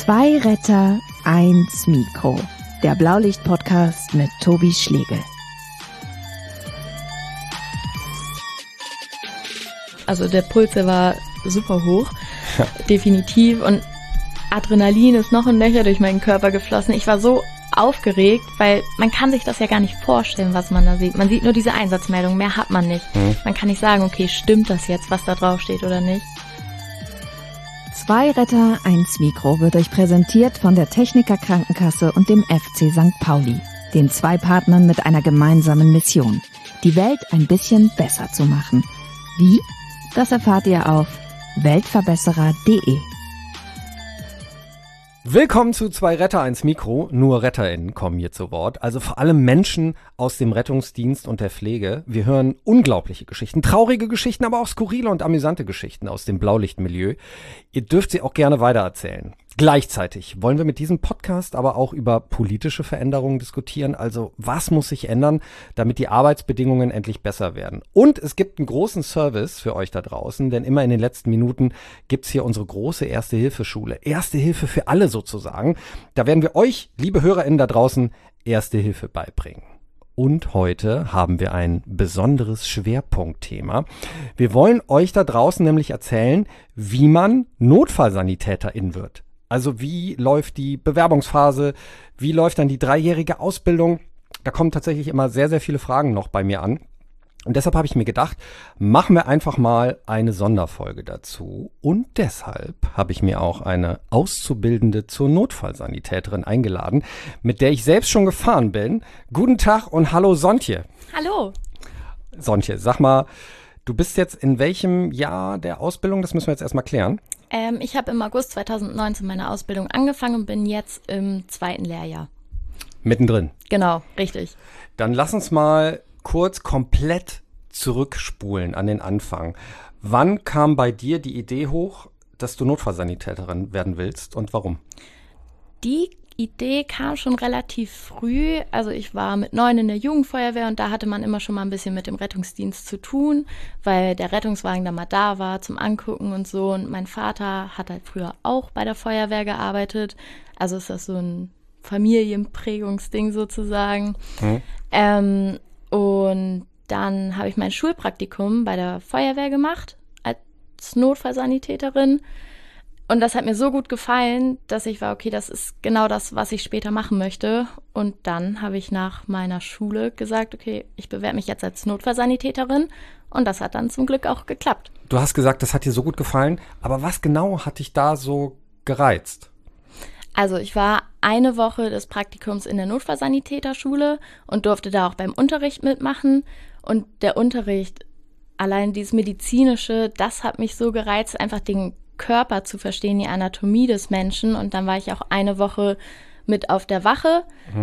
Zwei Retter, eins Mikro. Der Blaulicht-Podcast mit Tobi Schlegel. Also der Puls, der war super hoch, definitiv. Und Adrenalin ist noch ein Löcher durch meinen Körper geflossen. Ich war so aufgeregt, weil man kann sich das ja gar nicht vorstellen, was man da sieht. Man sieht nur diese Einsatzmeldung, mehr hat man nicht. Man kann nicht sagen, okay, stimmt das jetzt, was da drauf steht oder nicht. Zwei Retter, eins Mikro wird euch präsentiert von der Techniker Krankenkasse und dem FC St. Pauli, den zwei Partnern mit einer gemeinsamen Mission, die Welt ein bisschen besser zu machen. Wie? Das erfahrt ihr auf weltverbesserer.de. Willkommen zu Zwei Retter, eins Mikro. Nur RetterInnen kommen hier zu Wort. Also vor allem Menschen aus dem Rettungsdienst und der Pflege. Wir hören unglaubliche Geschichten, traurige Geschichten, aber auch skurrile und amüsante Geschichten aus dem Blaulichtmilieu. Ihr dürft sie auch gerne weitererzählen. Gleichzeitig wollen wir mit diesem Podcast aber auch über politische Veränderungen diskutieren. Also was muss sich ändern, damit die Arbeitsbedingungen endlich besser werden? Und es gibt einen großen Service für euch da draußen, denn immer in den letzten Minuten gibt's hier unsere große Erste-Hilfe-Schule. Erste Hilfe für alle sozusagen. Da werden wir euch, liebe HörerInnen da draußen, Erste Hilfe beibringen. Und heute haben wir ein besonderes Schwerpunktthema. Wir wollen euch da draußen nämlich erzählen, wie man Notfallsanitäterin wird. Also wie läuft die Bewerbungsphase, wie läuft dann die 3-jährige Ausbildung? Da kommen tatsächlich immer sehr, sehr viele Fragen noch bei mir an. Und deshalb habe ich mir gedacht, machen wir einfach mal eine Sonderfolge dazu. Und deshalb habe ich mir auch eine Auszubildende zur Notfallsanitäterin eingeladen, mit der ich selbst schon gefahren bin. Guten Tag und hallo Sontje. Hallo. Sontje, sag mal, du bist jetzt in welchem Jahr der Ausbildung? Das müssen wir jetzt erstmal klären. Ich habe im August 2019 meine Ausbildung angefangen und bin jetzt im 2. Lehrjahr. Mittendrin. Genau, richtig. Dann lass uns mal kurz komplett zurückspulen an den Anfang. Wann kam bei dir die Idee hoch, dass du Notfallsanitäterin werden willst und warum? Die Idee kam schon relativ früh. Also ich war mit 9 in der Jugendfeuerwehr und da hatte man immer schon mal ein bisschen mit dem Rettungsdienst zu tun, weil der Rettungswagen da mal da war zum Angucken und so. Und mein Vater hat halt früher auch bei der Feuerwehr gearbeitet. Also ist das so ein Familienprägungsding sozusagen. Und dann habe ich mein Schulpraktikum bei der Feuerwehr gemacht als Notfallsanitäterin. Und das hat mir so gut gefallen, dass ich war, okay, das ist genau das, was ich später machen möchte. Und dann habe ich nach meiner Schule gesagt, okay, ich bewerbe mich jetzt als Notfallsanitäterin. Und das hat dann zum Glück auch geklappt. Du hast gesagt, das hat dir so gut gefallen. Aber was genau hat dich da so gereizt? Also ich war eine Woche des Praktikums in der Notfallsanitäterschule und durfte da auch beim Unterricht mitmachen. Und der Unterricht, allein dieses Medizinische, das hat mich so gereizt, einfach den Körper zu verstehen, die Anatomie des Menschen. Und dann war ich auch eine Woche mit auf der Wache.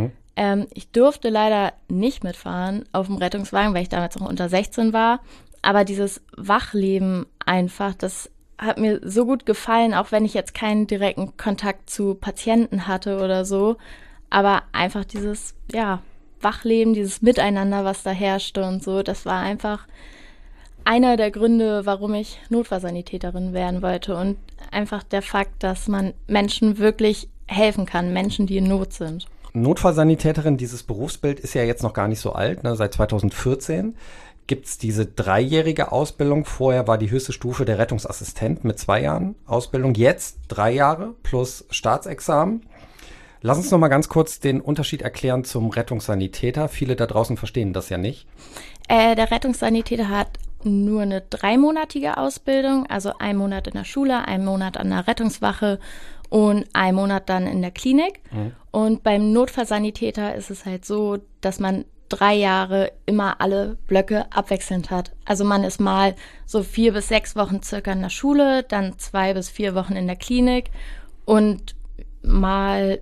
Ich durfte leider nicht mitfahren auf dem Rettungswagen, weil ich damals noch unter 16 war. Aber dieses Wachleben einfach, das hat mir so gut gefallen, auch wenn ich jetzt keinen direkten Kontakt zu Patienten hatte oder so. Aber einfach dieses, Wachleben, dieses Miteinander, was da herrschte und so, das war einfach einer der Gründe, warum ich Notfallsanitäterin werden wollte und einfach der Fakt, dass man Menschen wirklich helfen kann, Menschen, die in Not sind. Notfallsanitäterin, dieses Berufsbild ist ja jetzt noch gar nicht so alt, ne? Seit 2014 gibt's diese 3-jährige Ausbildung. Vorher war die höchste Stufe der Rettungsassistent mit 2 Jahren Ausbildung. Jetzt 3 Jahre plus Staatsexamen. Lass uns noch mal ganz kurz den Unterschied erklären zum Rettungssanitäter. Viele da draußen verstehen das ja nicht. Der Rettungssanitäter hat nur eine 3-monatige Ausbildung, also 1 Monat in der Schule, 1 Monat an der Rettungswache und 1 Monat dann in der Klinik. Und beim Notfallsanitäter ist es halt so, dass man 3 Jahre immer alle Blöcke abwechselnd hat. Also man ist mal so 4 bis 6 Wochen circa in der Schule, dann 2 bis 4 Wochen in der Klinik und mal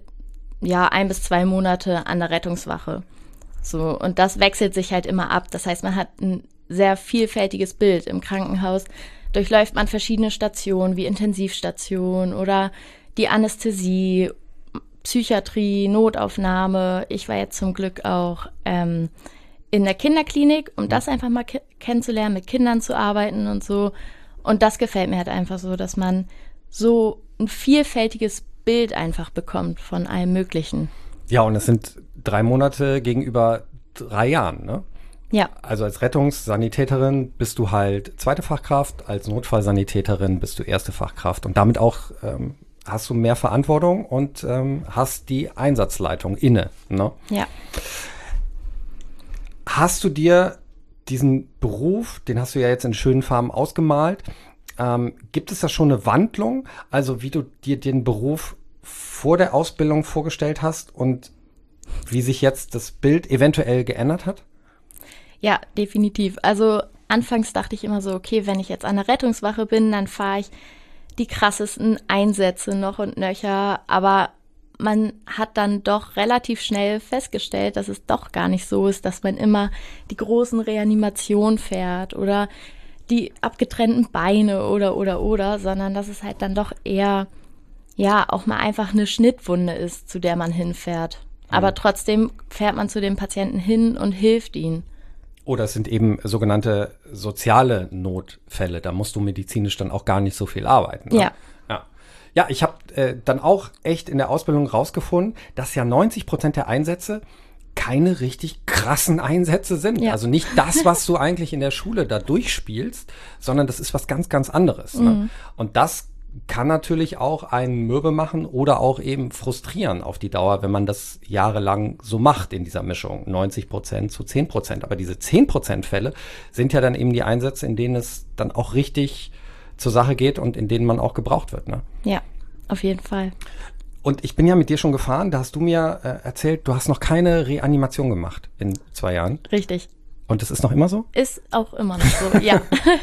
1 bis 2 Monate an der Rettungswache. So, und das wechselt sich halt immer ab. Das heißt, man hat ein sehr vielfältiges Bild im Krankenhaus. Durchläuft man verschiedene Stationen wie Intensivstation oder die Anästhesie, Psychiatrie, Notaufnahme. Ich war jetzt zum Glück auch in der Kinderklinik, um das einfach mal kennenzulernen, mit Kindern zu arbeiten und so. Und das gefällt mir halt einfach so, dass man so ein vielfältiges Bild einfach bekommt von allem Möglichen. Ja, und es sind 3 Monate gegenüber 3 Jahren, ne? Ja. Also als Rettungssanitäterin bist du halt zweite Fachkraft, als Notfallsanitäterin bist du erste Fachkraft und damit auch hast du mehr Verantwortung und hast die Einsatzleitung inne, ne? Ja. Hast du dir diesen Beruf, den hast du ja jetzt in schönen Farben ausgemalt, gibt es da schon eine Wandlung, also wie du dir den Beruf vor der Ausbildung vorgestellt hast und wie sich jetzt das Bild eventuell geändert hat? Ja, definitiv. Also anfangs dachte ich immer so, okay, wenn ich jetzt an der Rettungswache bin, dann fahre ich die krassesten Einsätze noch und nöcher. Aber man hat dann doch relativ schnell festgestellt, dass es doch gar nicht so ist, dass man immer die großen Reanimationen fährt oder die abgetrennten Beine oder, sondern dass es halt dann doch eher, ja, auch mal einfach eine Schnittwunde ist, zu der man hinfährt. Aber trotzdem fährt man zu dem Patienten hin und hilft ihnen. Oder es sind eben sogenannte soziale Notfälle. Da musst du medizinisch dann auch gar nicht so viel arbeiten. Ne? Ja. Ja, ich habe dann auch echt in der Ausbildung rausgefunden, dass ja 90% der Einsätze keine richtig krassen Einsätze sind. Ja. Also nicht das, was du eigentlich in der Schule da durchspielst, sondern das ist was ganz, ganz anderes. Ne? Und das kann natürlich auch einen mürbe machen oder auch eben frustrieren auf die Dauer, wenn man das jahrelang so macht in dieser Mischung, 90% zu 10%. Aber diese 10% Fälle sind ja dann eben die Einsätze, in denen es dann auch richtig zur Sache geht und in denen man auch gebraucht wird. Ne? Ja, auf jeden Fall. Und ich bin ja mit dir schon gefahren, da hast du mir erzählt, du hast noch keine Reanimation gemacht in 2 Jahren. Richtig. Und das ist noch immer so? Ist auch immer noch so, ja.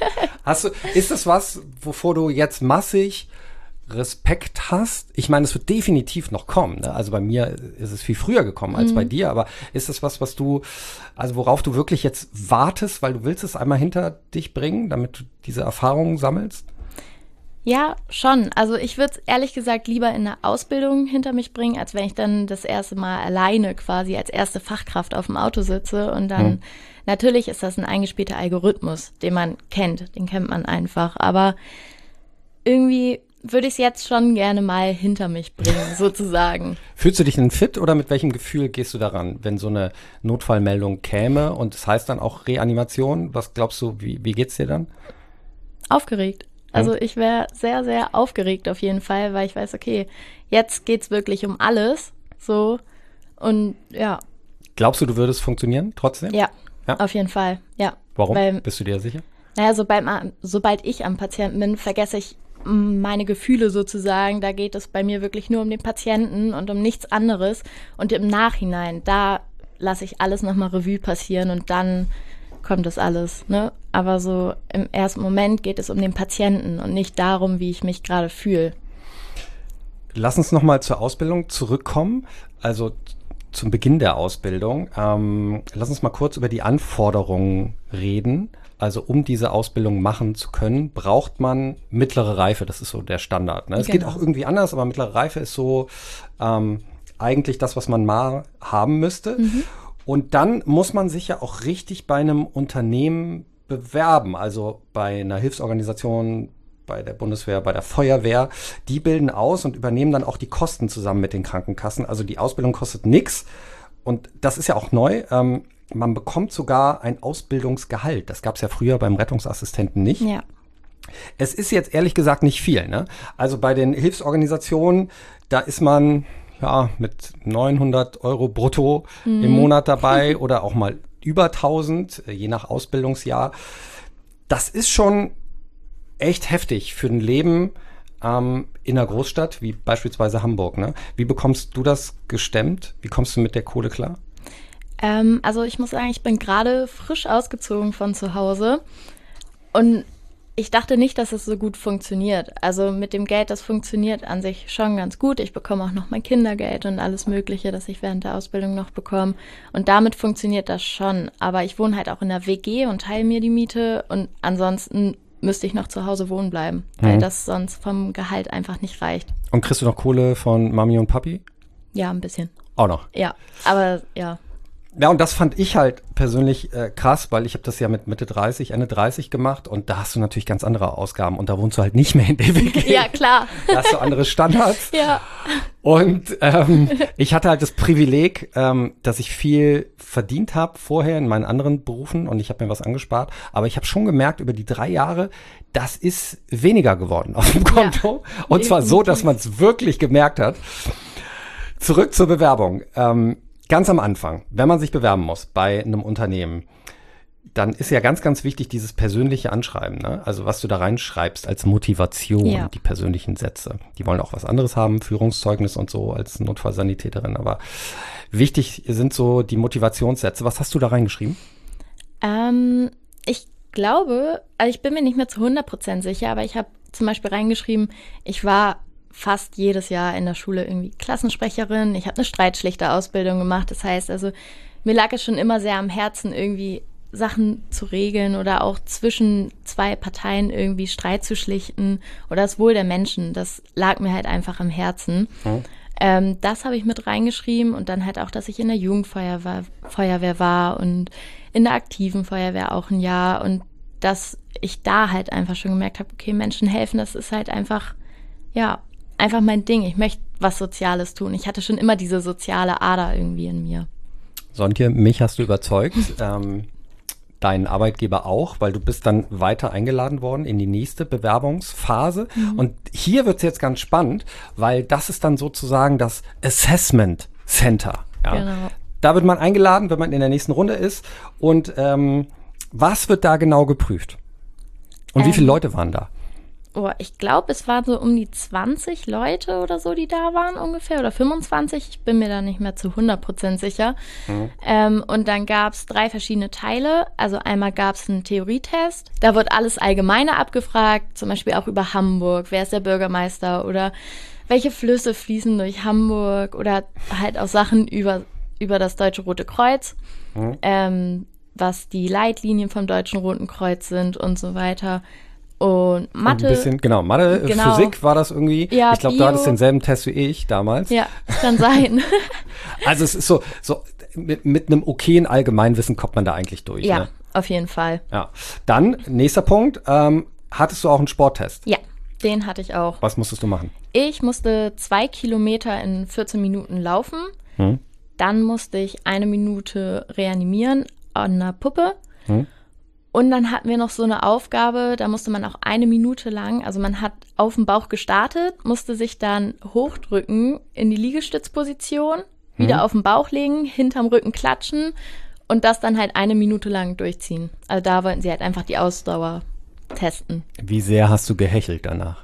Ist das was, wovor du jetzt massig Respekt hast? Ich meine, es wird definitiv noch kommen. Ne? Also bei mir ist es viel früher gekommen als bei dir, aber ist das was du, also worauf du wirklich jetzt wartest, weil du willst es einmal hinter dich bringen, damit du diese Erfahrungen sammelst? Ja, schon. Also ich würde es ehrlich gesagt lieber in der Ausbildung hinter mich bringen, als wenn ich dann das erste Mal alleine quasi als erste Fachkraft auf dem Auto sitze und dann, natürlich ist das ein eingespielter Algorithmus, den man kennt, den kennt man einfach, aber irgendwie würde ich es jetzt schon gerne mal hinter mich bringen, sozusagen. Fühlst du dich denn fit oder mit welchem Gefühl gehst du daran, wenn so eine Notfallmeldung käme und das heißt dann auch Reanimation? Was glaubst du, wie geht's dir dann? Aufgeregt. Also ich wäre sehr, sehr aufgeregt auf jeden Fall, weil ich weiß, okay, jetzt geht's wirklich um alles, so, und ja. Glaubst du würdest funktionieren trotzdem? Ja, auf jeden Fall, ja. Warum? Bist du dir sicher? Naja, sobald ich am Patienten bin, vergesse ich meine Gefühle sozusagen. Da geht es bei mir wirklich nur um den Patienten und um nichts anderes. Und im Nachhinein, da lasse ich alles nochmal Revue passieren und dann kommt das alles, ne? Aber so im ersten Moment geht es um den Patienten und nicht darum, wie ich mich gerade fühle. Lass uns nochmal zur Ausbildung zurückkommen, also zum Beginn der Ausbildung. Lass uns mal kurz über die Anforderungen reden. Also um diese Ausbildung machen zu können, braucht man mittlere Reife. Das ist so der Standard. Ne? Es geht auch irgendwie anders, aber mittlere Reife ist so eigentlich das, was man mal haben müsste. Und dann muss man sich ja auch richtig bei einem Unternehmen bewerben, also bei einer Hilfsorganisation, bei der Bundeswehr, bei der Feuerwehr. Die bilden aus und übernehmen dann auch die Kosten zusammen mit den Krankenkassen. Also die Ausbildung kostet nichts. Und das ist ja auch neu. Man bekommt sogar ein Ausbildungsgehalt. Das gab es ja früher beim Rettungsassistenten nicht. Ja. Es ist jetzt ehrlich gesagt nicht viel. Ne? Also bei den Hilfsorganisationen, da ist man mit 900 € brutto im Monat dabei oder auch mal über 1000, je nach Ausbildungsjahr. Das ist schon echt heftig für ein Leben in einer Großstadt wie beispielsweise Hamburg. Ne? Wie bekommst du das gestemmt? Wie kommst du mit der Kohle klar? Also ich muss sagen, ich bin gerade frisch ausgezogen von zu Hause und ich dachte nicht, dass es so gut funktioniert. Also mit dem Geld, das funktioniert an sich schon ganz gut. Ich bekomme auch noch mein Kindergeld und alles Mögliche, das ich während der Ausbildung noch bekomme. Und damit funktioniert das schon. Aber ich wohne halt auch in der WG und teile mir die Miete. Und ansonsten müsste ich noch zu Hause wohnen bleiben, weil das sonst vom Gehalt einfach nicht reicht. Und kriegst du noch Kohle von Mami und Papi? Ja, ein bisschen. Auch noch? Ja, aber ja. Ja, und das fand ich halt persönlich krass, weil ich habe das ja mit Mitte 30, Ende 30 gemacht und da hast du natürlich ganz andere Ausgaben und da wohnst du halt nicht mehr in der WG. Ja, klar. Da hast du andere Standards. Ja. Und ich hatte halt das Privileg, dass ich viel verdient habe vorher in meinen anderen Berufen und ich habe mir was angespart. Aber ich habe schon gemerkt, über die 3 Jahre, das ist weniger geworden auf dem Konto. Ja, und zwar so, dass man es wirklich gemerkt hat. Zurück zur Bewerbung. Ganz am Anfang, wenn man sich bewerben muss bei einem Unternehmen, dann ist ja ganz, ganz wichtig dieses persönliche Anschreiben, ne? Also was du da reinschreibst als Motivation, die persönlichen Sätze. Die wollen auch was anderes haben, Führungszeugnis und so als Notfallsanitäterin. Aber wichtig sind so die Motivationssätze. Was hast du da reingeschrieben? Ich glaube, also ich bin mir nicht mehr zu 100% sicher, aber ich habe zum Beispiel reingeschrieben, ich war fast jedes Jahr in der Schule irgendwie Klassensprecherin. Ich habe eine Streitschlichterausbildung gemacht. Das heißt also, mir lag es schon immer sehr am Herzen, irgendwie Sachen zu regeln oder auch zwischen 2 Parteien irgendwie Streit zu schlichten oder das Wohl der Menschen. Das lag mir halt einfach am Herzen. Das habe ich mit reingeschrieben und dann halt auch, dass ich in der Jugendfeuerwehr war und in der aktiven Feuerwehr auch ein Jahr und dass ich da halt einfach schon gemerkt habe, okay, Menschen helfen, das ist halt einfach, einfach mein Ding. Ich möchte was Soziales tun. Ich hatte schon immer diese soziale Ader irgendwie in mir. Sontje, mich hast du überzeugt. Deinen Arbeitgeber auch, weil du bist dann weiter eingeladen worden in die nächste Bewerbungsphase. Und hier wird es jetzt ganz spannend, weil das ist dann sozusagen das Assessment Center. Ja. Genau. Da wird man eingeladen, wenn man in der nächsten Runde ist. Und was wird da genau geprüft? Und wie viele Leute waren da? Ich glaube, es waren so um die 20 Leute oder so, die da waren ungefähr, oder 25. Ich bin mir da nicht mehr zu 100% sicher. Und dann gab es 3 verschiedene Teile. Also einmal gab es einen Theorietest. Da wird alles Allgemeine abgefragt, zum Beispiel auch über Hamburg. Wer ist der Bürgermeister oder welche Flüsse fließen durch Hamburg oder halt auch Sachen über das Deutsche Rote Kreuz, was die Leitlinien vom Deutschen Roten Kreuz sind und so weiter. Und Mathe. Ein bisschen, genau, Mathe, genau. Physik war das irgendwie. Ja, ich glaube, du hattest denselben Test wie ich damals. Ja, kann sein. Also es ist so mit einem okayen Allgemeinwissen kommt man da eigentlich durch. Ja, ne? Auf jeden Fall. Ja. Dann, nächster Punkt, hattest du auch einen Sporttest? Ja, den hatte ich auch. Was musstest du machen? Ich musste 2 Kilometer in 14 Minuten laufen. Dann musste ich 1 Minute reanimieren an einer Puppe. Und dann hatten wir noch so eine Aufgabe, da musste man auch 1 Minute lang, also man hat auf dem Bauch gestartet, musste sich dann hochdrücken in die Liegestützposition, wieder auf den Bauch legen, hinterm Rücken klatschen und das dann halt 1 Minute lang durchziehen. Also da wollten sie halt einfach die Ausdauer testen. Wie sehr hast du gehechelt danach?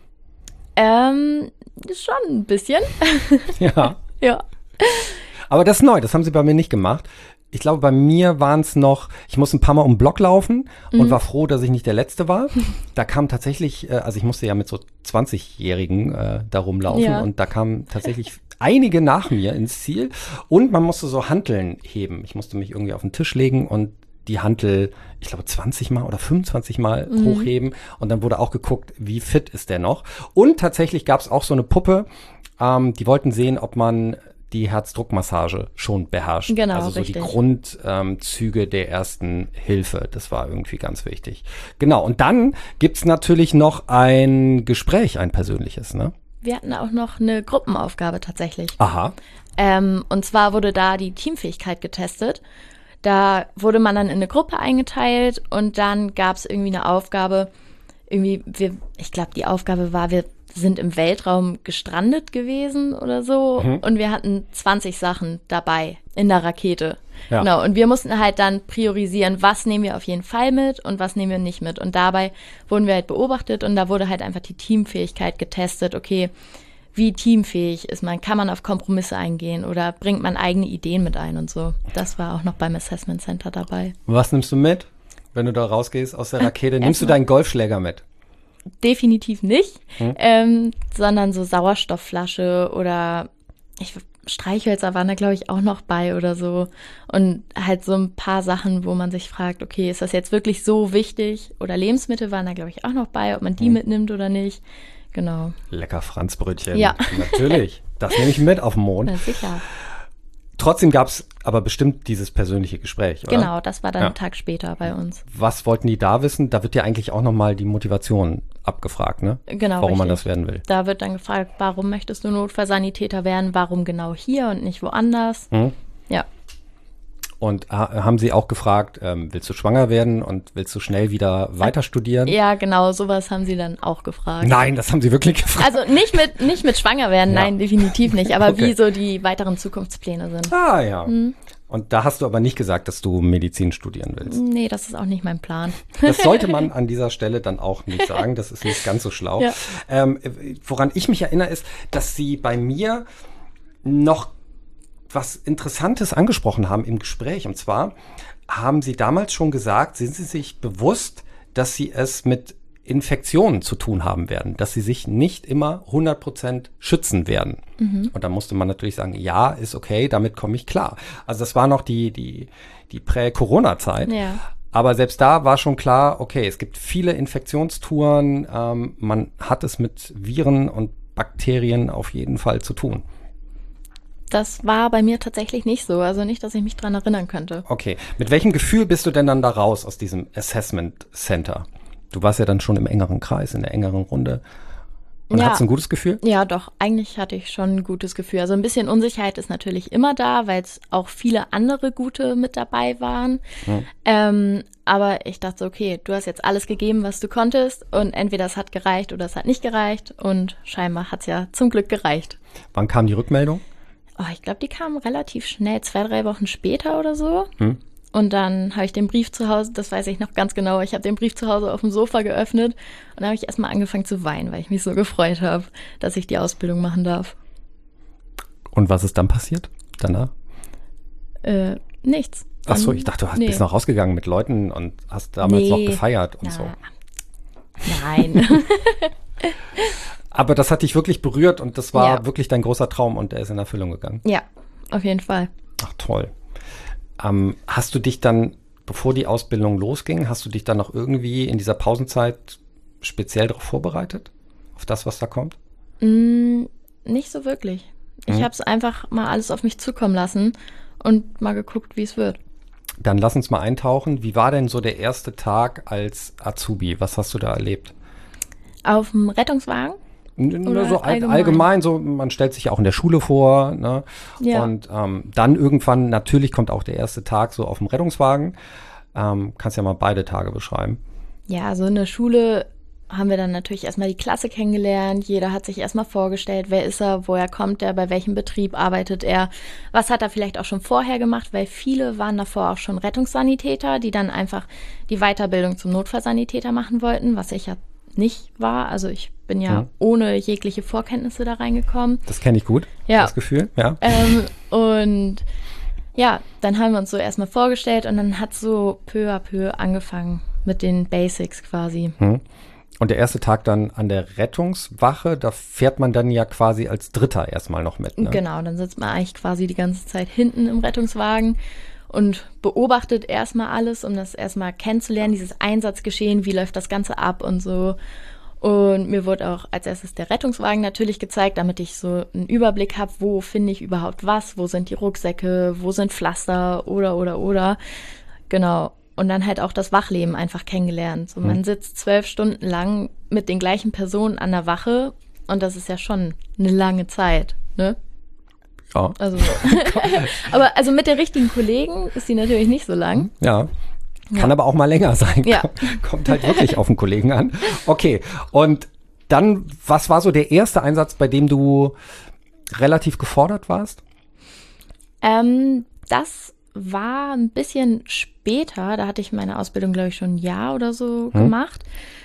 Schon ein bisschen. Ja. Ja. Aber das ist neu, das haben sie bei mir nicht gemacht. Ich glaube, bei mir waren es noch, ich musste ein paar Mal um den Block laufen und war froh, dass ich nicht der Letzte war. Da kam tatsächlich, also ich musste ja mit so 20-Jährigen da rumlaufen und da kamen tatsächlich einige nach mir ins Ziel. Und man musste so Hanteln heben. Ich musste mich irgendwie auf den Tisch legen und die Hantel, ich glaube 20 Mal oder 25 Mal hochheben. Und dann wurde auch geguckt, wie fit ist der noch. Und tatsächlich gab es auch so eine Puppe, die wollten sehen, ob man die Herzdruckmassage schon beherrscht. Genau, also so richtig. die Grundzüge der ersten Hilfe. Das war irgendwie ganz wichtig. Genau, und dann gibt's natürlich noch ein Gespräch, ein persönliches, ne? Wir hatten auch noch eine Gruppenaufgabe tatsächlich. Aha. Und zwar wurde da die Teamfähigkeit getestet. Da wurde man dann in eine Gruppe eingeteilt und dann gab es irgendwie eine Aufgabe. Ich glaube, die Aufgabe war, wir sind im Weltraum gestrandet gewesen oder so und wir hatten 20 Sachen dabei in der Rakete. Ja. Genau, und wir mussten halt dann priorisieren, was nehmen wir auf jeden Fall mit und was nehmen wir nicht mit. Und dabei wurden wir halt beobachtet und da wurde halt einfach die Teamfähigkeit getestet. Okay, wie teamfähig ist man? Kann man auf Kompromisse eingehen oder bringt man eigene Ideen mit ein und so. Das war auch noch beim Assessment Center dabei. Was nimmst du mit, wenn du da rausgehst aus der Rakete? Nimmst du deinen Golfschläger mit? Definitiv nicht, sondern so Sauerstoffflasche oder Streichhölzer waren da, glaube ich, auch noch bei oder so. Und halt so ein paar Sachen, wo man sich fragt, okay, ist das jetzt wirklich so wichtig? Oder Lebensmittel waren da, glaube ich, auch noch bei, ob man die mitnimmt oder nicht. Genau. Lecker Franzbrötchen. Ja. Natürlich. Das nehme ich mit auf den Mond. Na sicher. Trotzdem gab es aber bestimmt dieses persönliche Gespräch, oder? Genau, das war dann einen Tag später bei uns. Was wollten die da wissen? Da wird ja eigentlich auch nochmal die Motivation abgefragt, ne? Genau, warum man richtig. das werden will. Da wird dann gefragt, warum möchtest du Notfallsanitäter werden? Warum genau hier und nicht woanders? Ja. Und haben sie auch gefragt, willst du schwanger werden und willst du schnell wieder weiter studieren? Ja, genau, sowas haben sie dann auch gefragt. Nein, das haben sie wirklich gefragt. Also nicht mit schwanger werden, Ja. nein, definitiv nicht. Aber Okay. wie so die weiteren Zukunftspläne sind. Ah ja. Und da hast du aber nicht gesagt, dass du Medizin studieren willst. Nee, das ist auch nicht mein Plan. Das sollte man an dieser Stelle dann auch nicht sagen. Das ist nicht ganz so schlau. Ja. Woran ich mich erinnere, ist, dass sie bei mir noch was Interessantes angesprochen haben im Gespräch. Und zwar haben sie damals schon gesagt, sind sie sich bewusst, dass sie es mit Infektionen zu tun haben werden, dass sie sich nicht immer 100% schützen werden. Und da musste man natürlich sagen, ja, ist okay, damit komme ich klar. Also das war noch die Prä-Corona-Zeit. Ja. Aber selbst da war schon klar, okay, es gibt viele Infektionstouren, man hat es mit Viren und Bakterien auf jeden Fall zu tun. Das war bei mir tatsächlich nicht so. Also nicht, dass ich mich dran erinnern könnte. Okay, mit welchem Gefühl bist du denn dann da raus aus diesem Assessment Center? Du warst ja dann schon im engeren Kreis, in der engeren Runde. Und Ja. hattest du ein gutes Gefühl? Ja, doch, eigentlich hatte ich schon ein gutes Gefühl. Also ein bisschen Unsicherheit ist natürlich immer da, weil es auch viele andere gute mit dabei waren. Aber ich dachte, okay, du hast jetzt alles gegeben, was du konntest und entweder es hat gereicht oder es hat nicht gereicht und scheinbar hat es ja zum Glück gereicht. Wann kam die Rückmeldung? Oh, ich glaube, die kamen relativ schnell, 2-3 Wochen später oder so. Und dann habe ich den Brief zu Hause, das weiß ich noch ganz genau, ich habe den Brief zu Hause auf dem Sofa geöffnet und dann habe ich erstmal angefangen zu weinen, weil ich mich so gefreut habe, dass ich die Ausbildung machen darf. Und was ist dann passiert danach? Nichts. Ach so, ich dachte, du bist noch rausgegangen mit Leuten und hast damals noch gefeiert und so. Nein. Aber das hat dich wirklich berührt und das war Ja. wirklich dein großer Traum und der ist in Erfüllung gegangen. Ja, auf jeden Fall. Ach toll. Hast du dich dann, bevor die Ausbildung losging, hast du dich dann noch irgendwie in dieser Pausenzeit speziell darauf vorbereitet? Auf das, was da kommt? Nicht so wirklich. Ich habe es einfach mal alles auf mich zukommen lassen und mal geguckt, wie es wird. Dann lass uns mal eintauchen. Wie war denn so der erste Tag als Azubi? Was hast du da erlebt? Auf dem Rettungswagen? Oder So allgemein, so man stellt sich ja auch in der Schule vor, ne? Ja. Und dann irgendwann, natürlich kommt auch der erste Tag so auf dem Rettungswagen. Kannst ja mal beide Tage beschreiben. Ja, also in der Schule haben wir dann natürlich erstmal die Klasse kennengelernt. Jeder hat sich erstmal vorgestellt, wer ist er, woher kommt er, bei welchem Betrieb arbeitet er, was hat er vielleicht auch schon vorher gemacht, weil viele waren davor auch schon Rettungssanitäter, die dann einfach die Weiterbildung zum Notfallsanitäter machen wollten, was ich ja nicht war. Also ich bin ja ohne jegliche Vorkenntnisse da reingekommen. Das kenne ich gut, Ja. das Gefühl, ja. Und ja, dann haben wir uns so erstmal vorgestellt und dann hat so peu à peu angefangen mit den Basics quasi. Und der erste Tag dann an der Rettungswache, da fährt man dann ja quasi als Dritter erstmal noch mit, ne? Genau, dann sitzt man eigentlich quasi die ganze Zeit hinten im Rettungswagen und beobachtet erstmal alles, um das erstmal kennenzulernen, dieses Einsatzgeschehen, wie läuft das Ganze ab und so. Und mir wurde auch als erstes der Rettungswagen natürlich gezeigt, damit ich so einen Überblick habe, wo finde ich überhaupt was, wo sind die Rucksäcke, wo sind Pflaster oder. Genau. Und dann halt auch das Wachleben einfach kennengelernt. So, man sitzt 12 Stunden lang mit den gleichen Personen an der Wache und das ist ja schon eine lange Zeit, ne? Ja. Also, aber also mit den richtigen Kollegen ist die natürlich nicht so lang. Ja. Kann aber auch mal länger sein. Ja. Kommt halt wirklich auf den Kollegen an. Okay. Und dann, was war so der erste Einsatz, bei dem du relativ gefordert warst? Das war ein bisschen später. Da hatte ich meine Ausbildung, glaube ich, schon ein Jahr oder so gemacht.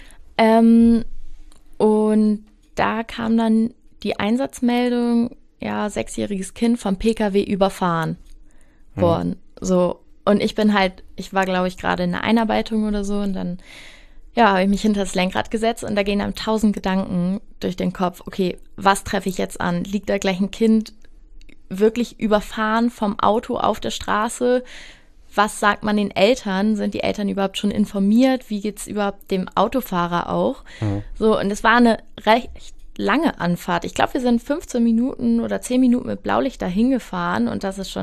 Und da kam dann die Einsatzmeldung, ja, 6-jähriges Kind vom PKW überfahren worden. So. Und ich war, glaube ich, gerade in der Einarbeitung oder so und dann, ja, habe ich mich hinter das Lenkrad gesetzt und da gehen einem 1000 Gedanken durch den Kopf. Okay, was treffe ich jetzt an? Liegt da gleich ein Kind wirklich überfahren vom Auto auf der Straße? Was sagt man den Eltern? Sind die Eltern überhaupt schon informiert? Wie geht's überhaupt dem Autofahrer auch? So, und es war eine recht lange Anfahrt. Ich glaube, wir sind 15 Minuten oder 10 Minuten mit Blaulicht dahin gefahren und das ist schon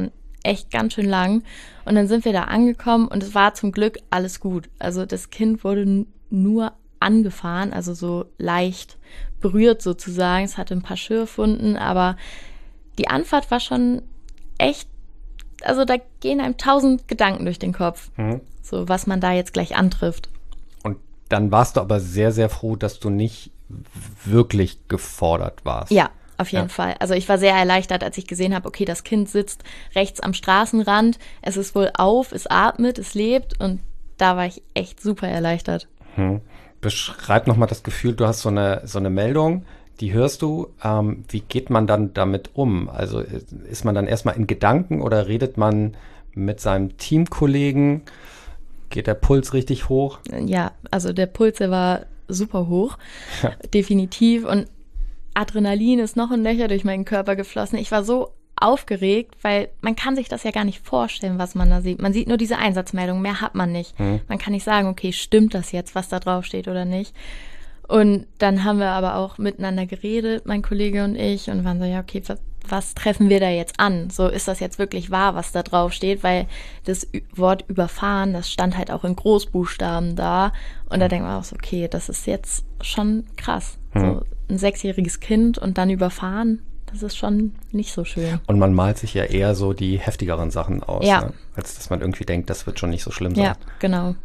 echt ganz schön lang. Und dann sind wir da angekommen und es war zum Glück alles gut. Also das Kind wurde nur angefahren, also so leicht berührt sozusagen. Es hatte ein paar Schürfwunden, aber die Anfahrt war schon echt, also da gehen einem 1000 Gedanken durch den Kopf, so was man da jetzt gleich antrifft. Und dann warst du aber sehr, sehr froh, dass du nicht wirklich gefordert warst. Ja, auf jeden Fall. Also ich war sehr erleichtert, als ich gesehen habe, okay, das Kind sitzt rechts am Straßenrand, es ist wohl auf, es atmet, es lebt und da war ich echt super erleichtert. Beschreib nochmal das Gefühl, du hast so eine Meldung, die hörst du. Wie geht man dann damit um? Also ist man dann erstmal in Gedanken oder redet man mit seinem Teamkollegen? Geht der Puls richtig hoch? Ja, also der Puls, der war super hoch, definitiv. Und Adrenalin ist noch ein Löcher durch meinen Körper geflossen. Ich war so aufgeregt, weil man kann sich das ja gar nicht vorstellen, was man da sieht. Man sieht nur diese Einsatzmeldung, mehr hat man nicht. Man kann nicht sagen, okay, stimmt das jetzt, was da drauf steht oder nicht. Und dann haben wir aber auch miteinander geredet, mein Kollege und ich, und waren so, ja, okay, was treffen wir da jetzt an? So, ist das jetzt wirklich wahr, was da drauf steht? Weil das Wort überfahren, das stand halt auch in Großbuchstaben da. Und da denkt man auch so, okay, das ist jetzt schon krass. So ein 6-jähriges Kind und dann überfahren, das ist schon nicht so schön. Und man malt sich ja eher so die heftigeren Sachen aus, ja, ne? Als dass man irgendwie denkt, das wird schon nicht so schlimm sein. Ja, genau.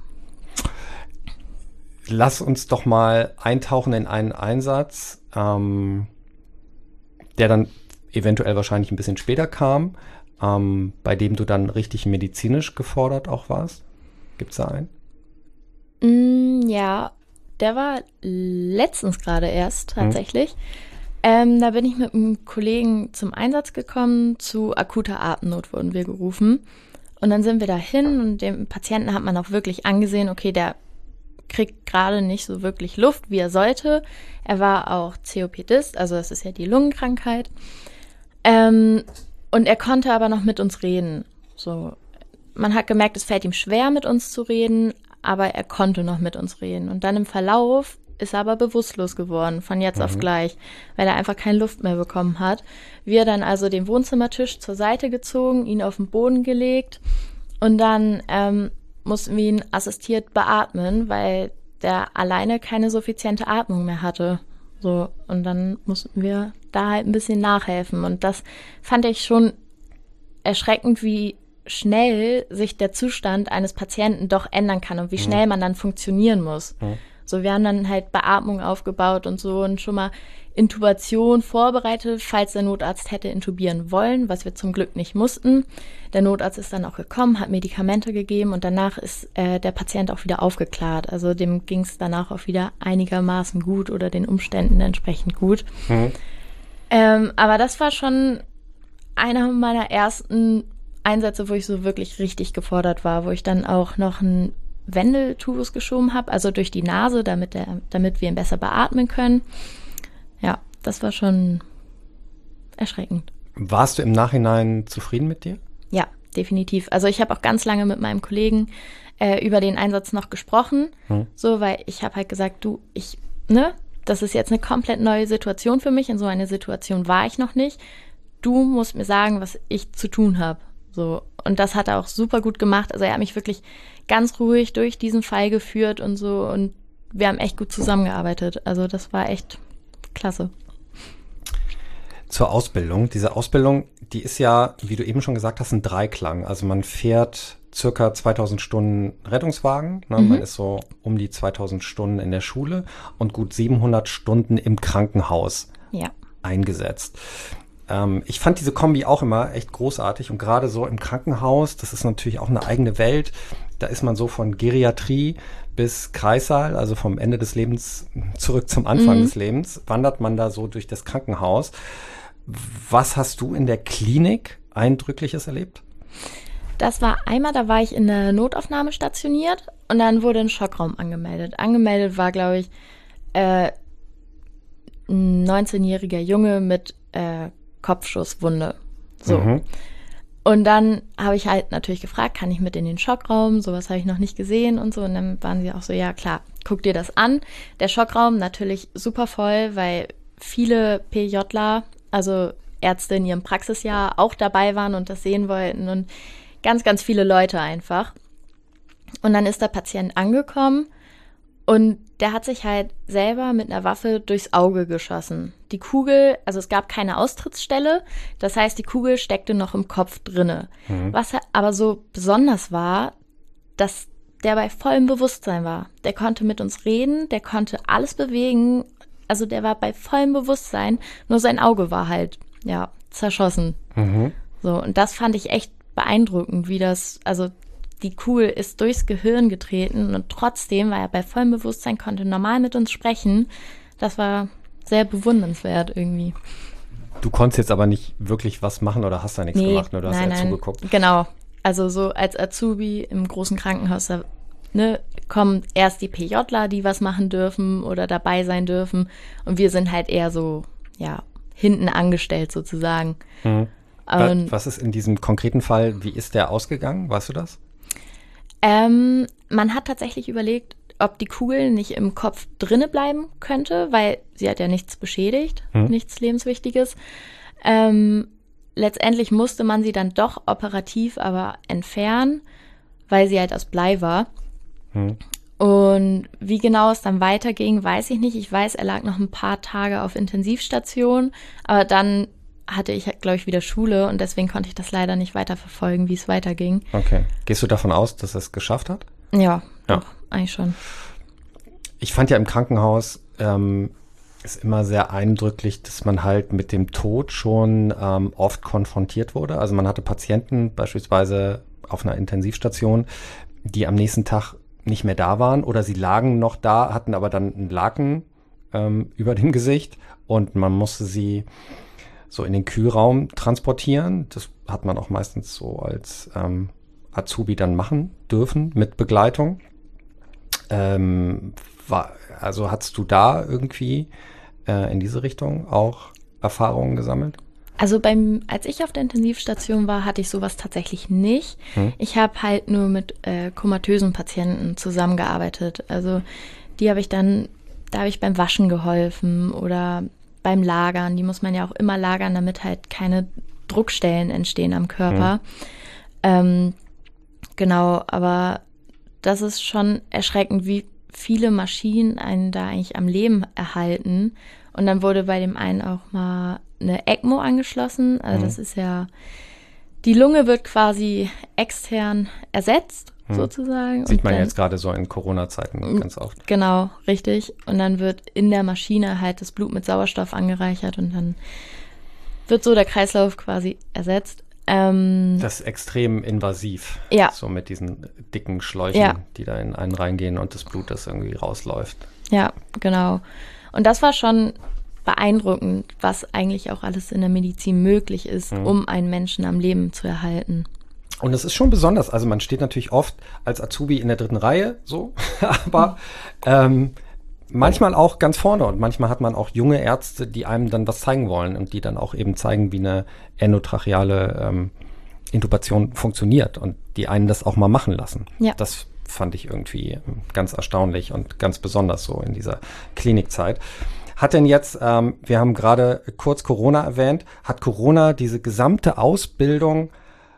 Lass uns doch mal eintauchen in einen Einsatz, der dann eventuell wahrscheinlich ein bisschen später kam, bei dem du dann richtig medizinisch gefordert auch warst. Gibt's da einen? Ja, der war letztens gerade erst tatsächlich. Da bin ich mit einem Kollegen zum Einsatz gekommen, zu akuter Atemnot wurden wir gerufen. Und dann sind wir dahin und dem Patienten hat man auch wirklich angesehen, okay, der kriegt gerade nicht so wirklich Luft, wie er sollte. Er war auch COPDist, also das ist ja die Lungenkrankheit. Und er konnte aber noch mit uns reden. So, man hat gemerkt, es fällt ihm schwer, mit uns zu reden, aber er konnte noch mit uns reden. Und dann im Verlauf ist er aber bewusstlos geworden, von jetzt auf gleich, weil er einfach keine Luft mehr bekommen hat. Wir dann also den Wohnzimmertisch zur Seite gezogen, ihn auf den Boden gelegt und dann mussten wir ihn assistiert beatmen, weil der alleine keine suffiziente Atmung mehr hatte. So, und dann mussten wir da halt ein bisschen nachhelfen. Und das fand ich schon erschreckend, wie schnell sich der Zustand eines Patienten doch ändern kann und wie schnell man dann funktionieren muss. So, wir haben dann halt Beatmung aufgebaut und so und schon mal Intubation vorbereitet, falls der Notarzt hätte intubieren wollen, was wir zum Glück nicht mussten. Der Notarzt ist dann auch gekommen, hat Medikamente gegeben und danach ist der Patient auch wieder aufgeklärt. Also dem ging es danach auch wieder einigermaßen gut oder den Umständen entsprechend gut. Aber das war schon einer meiner ersten Einsätze, wo ich so wirklich richtig gefordert war, wo ich dann auch noch einen Wendeltubus geschoben habe, also durch die Nase, damit wir ihn besser beatmen können. Ja, das war schon erschreckend. Warst du im Nachhinein zufrieden mit dir? Ja, definitiv. Also ich habe auch ganz lange mit meinem Kollegen über den Einsatz noch gesprochen, so, weil ich habe halt gesagt, das ist jetzt eine komplett neue Situation für mich. In so einer Situation war ich noch nicht. Du musst mir sagen, was ich zu tun habe. So. Und das hat er auch super gut gemacht. Also er hat mich wirklich ganz ruhig durch diesen Fall geführt und so. Und wir haben echt gut zusammengearbeitet. Also das war echt klasse. Zur Ausbildung. Diese Ausbildung, die ist ja, wie du eben schon gesagt hast, ein Dreiklang. Also man fährt circa 2000 Stunden Rettungswagen. Ne? Man ist so um die 2000 Stunden in der Schule und gut 700 Stunden im Krankenhaus eingesetzt. Ich fand diese Kombi auch immer echt großartig und gerade so im Krankenhaus, das ist natürlich auch eine eigene Welt. Da ist man so von Geriatrie bis Kreissaal, also vom Ende des Lebens zurück zum Anfang des Lebens, wandert man da so durch das Krankenhaus. Was hast du in der Klinik Eindrückliches erlebt? Das war einmal, da war ich in der Notaufnahme stationiert und dann wurde ein Schockraum angemeldet. Angemeldet war, glaube ich, ein 19-jähriger Junge mit Kopfschusswunde. So. Und dann habe ich halt natürlich gefragt, kann ich mit in den Schockraum? Sowas habe ich noch nicht gesehen und so. Und dann waren sie auch so, ja klar, guck dir das an. Der Schockraum natürlich super voll, weil viele PJler, also Ärzte in ihrem Praxisjahr auch dabei waren und das sehen wollten und ganz, ganz viele Leute einfach. Und dann ist der Patient angekommen und der hat sich halt selber mit einer Waffe durchs Auge geschossen. Die Kugel, also es gab keine Austrittsstelle, das heißt, die Kugel steckte noch im Kopf drinne. Was aber so besonders war, dass der bei vollem Bewusstsein war. Der konnte mit uns reden, der konnte alles bewegen, also der war bei vollem Bewusstsein, nur sein Auge war halt, ja, zerschossen. So, und das fand ich echt beeindruckend, wie das, also die Kugel ist durchs Gehirn getreten und trotzdem war er bei vollem Bewusstsein, konnte normal mit uns sprechen. Das war sehr bewundernswert irgendwie. Du konntest jetzt aber nicht wirklich was machen oder hast da nichts gemacht, nur du hast ja zugeguckt. Genau, also so als Azubi im großen Krankenhaus, da kommen erst die PJler, die was machen dürfen oder dabei sein dürfen und wir sind halt eher so, ja, hinten angestellt sozusagen. Was ist in diesem konkreten Fall, wie ist der ausgegangen, weißt du das? Man hat tatsächlich überlegt, ob die Kugel nicht im Kopf drinne bleiben könnte, weil sie hat ja nichts beschädigt, nichts Lebenswichtiges. Letztendlich musste man sie dann doch operativ aber entfernen, weil sie halt aus Blei war. Und wie genau es dann weiterging, weiß ich nicht. Ich weiß, er lag noch ein paar Tage auf Intensivstation, aber dann hatte ich, glaube ich, wieder Schule und deswegen konnte ich das leider nicht weiterverfolgen, wie es weiterging. Okay. Gehst du davon aus, dass er es geschafft hat? Ja, doch, eigentlich schon. Ich fand ja im Krankenhaus ist immer sehr eindrücklich, dass man halt mit dem Tod schon oft konfrontiert wurde. Also man hatte Patienten beispielsweise auf einer Intensivstation, die am nächsten Tag nicht mehr da waren oder sie lagen noch da, hatten aber dann einen Laken über dem Gesicht und man musste sie so in den Kühlraum transportieren. Das hat man auch meistens so als Azubi dann machen dürfen mit Begleitung. Also hattest du da irgendwie in diese Richtung auch Erfahrungen gesammelt? Also als ich auf der Intensivstation war, hatte ich sowas tatsächlich nicht. Ich habe halt nur mit komatösen Patienten zusammengearbeitet. Also da habe ich beim Waschen geholfen oder beim Lagern. Die muss man ja auch immer lagern, damit halt keine Druckstellen entstehen am Körper. Genau, aber das ist schon erschreckend, wie viele Maschinen einen da eigentlich am Leben erhalten. Und dann wurde bei dem einen auch mal eine ECMO angeschlossen. Also das ist ja, die Lunge wird quasi extern ersetzt, sozusagen. Sieht man ja jetzt gerade so in Corona-Zeiten ganz oft. Genau, richtig. Und dann wird in der Maschine halt das Blut mit Sauerstoff angereichert und dann wird so der Kreislauf quasi ersetzt. Das ist extrem invasiv. Ja. So mit diesen dicken Schläuchen, die da in einen reingehen und das Blut, das irgendwie rausläuft. Ja, genau. Und das war schon beeindruckend, was eigentlich auch alles in der Medizin möglich ist, um einen Menschen am Leben zu erhalten. Und es ist schon besonders. Also man steht natürlich oft als Azubi in der 3. Reihe, so, aber manchmal auch ganz vorne und manchmal hat man auch junge Ärzte, die einem dann was zeigen wollen und die dann auch eben zeigen, wie eine endotracheale Intubation funktioniert und die einen das auch mal machen lassen. Ja. Das fand ich irgendwie ganz erstaunlich und ganz besonders so in dieser Klinikzeit. Hat denn jetzt, wir haben gerade kurz Corona erwähnt, hat Corona diese gesamte Ausbildung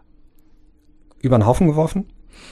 über den Haufen geworfen?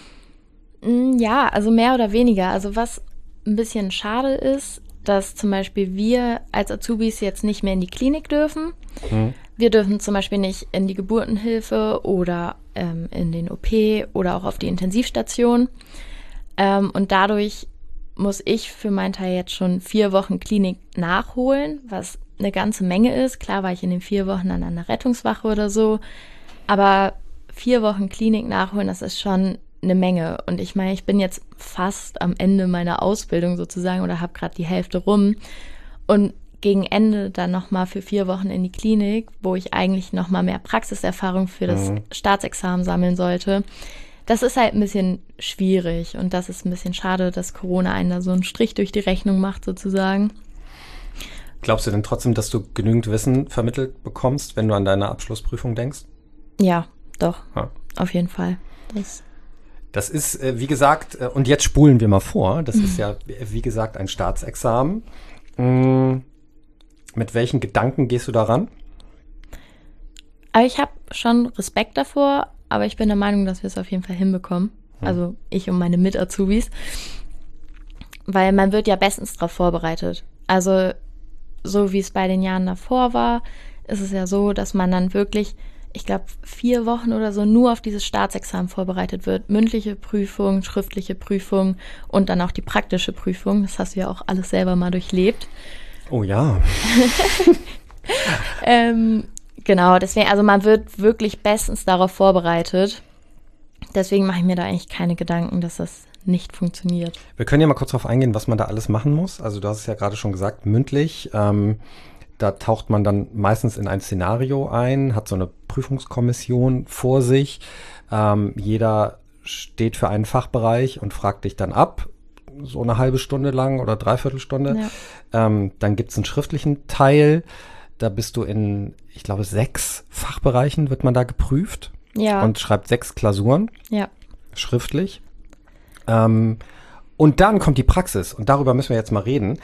Ja, also mehr oder weniger. Also was ein bisschen schade ist, dass zum Beispiel wir als Azubis jetzt nicht mehr in die Klinik dürfen. Wir dürfen zum Beispiel nicht in die Geburtenhilfe oder in den OP oder auch auf die Intensivstation. Und dadurch muss ich für meinen Teil jetzt schon 4 Wochen Klinik nachholen, was eine ganze Menge ist. Klar war ich in den 4 Wochen an einer Rettungswache oder so, aber 4 Wochen Klinik nachholen, das ist schon eine Menge. Und ich meine, ich bin jetzt fast am Ende meiner Ausbildung sozusagen oder habe gerade die Hälfte rum. Und gegen Ende dann nochmal für 4 Wochen in die Klinik, wo ich eigentlich nochmal mehr Praxiserfahrung für das Staatsexamen sammeln sollte. Das ist halt ein bisschen schwierig und das ist ein bisschen schade, dass Corona einen da so einen Strich durch die Rechnung macht sozusagen. Glaubst du denn trotzdem, dass du genügend Wissen vermittelt bekommst, wenn du an deine Abschlussprüfung denkst? Ja, doch, auf jeden Fall. Das ist, wie gesagt, und jetzt spulen wir mal vor, das ist ja, wie gesagt, ein Staatsexamen. Mit welchen Gedanken gehst du daran? Aber ich habe schon Respekt davor, aber ich bin der Meinung, dass wir es auf jeden Fall hinbekommen. Also ich und meine Mit-Azubis. Weil man wird ja bestens darauf vorbereitet. Also so wie es bei den Jahren davor war, ist es ja so, dass man dann wirklich, ich glaube, 4 Wochen oder so nur auf dieses Staatsexamen vorbereitet wird. Mündliche Prüfung, schriftliche Prüfung und dann auch die praktische Prüfung. Das hast du ja auch alles selber mal durchlebt. Oh ja. Genau, deswegen, also man wird wirklich bestens darauf vorbereitet. Deswegen mache ich mir da eigentlich keine Gedanken, dass das nicht funktioniert. Wir können ja mal kurz darauf eingehen, was man da alles machen muss. Also du hast es ja gerade schon gesagt, mündlich. Da taucht man dann meistens in ein Szenario ein, hat so eine Prüfungskommission vor sich. Jeder steht für einen Fachbereich und fragt dich dann ab, so eine halbe Stunde lang oder 3/4 Stunde. Ja. Dann gibt es einen schriftlichen Teil. Da bist du in, ich glaube, 6 Fachbereichen wird man da geprüft. Ja. Und schreibt 6 Klausuren. Ja. Schriftlich. Und dann kommt die Praxis. Und darüber müssen wir jetzt mal reden.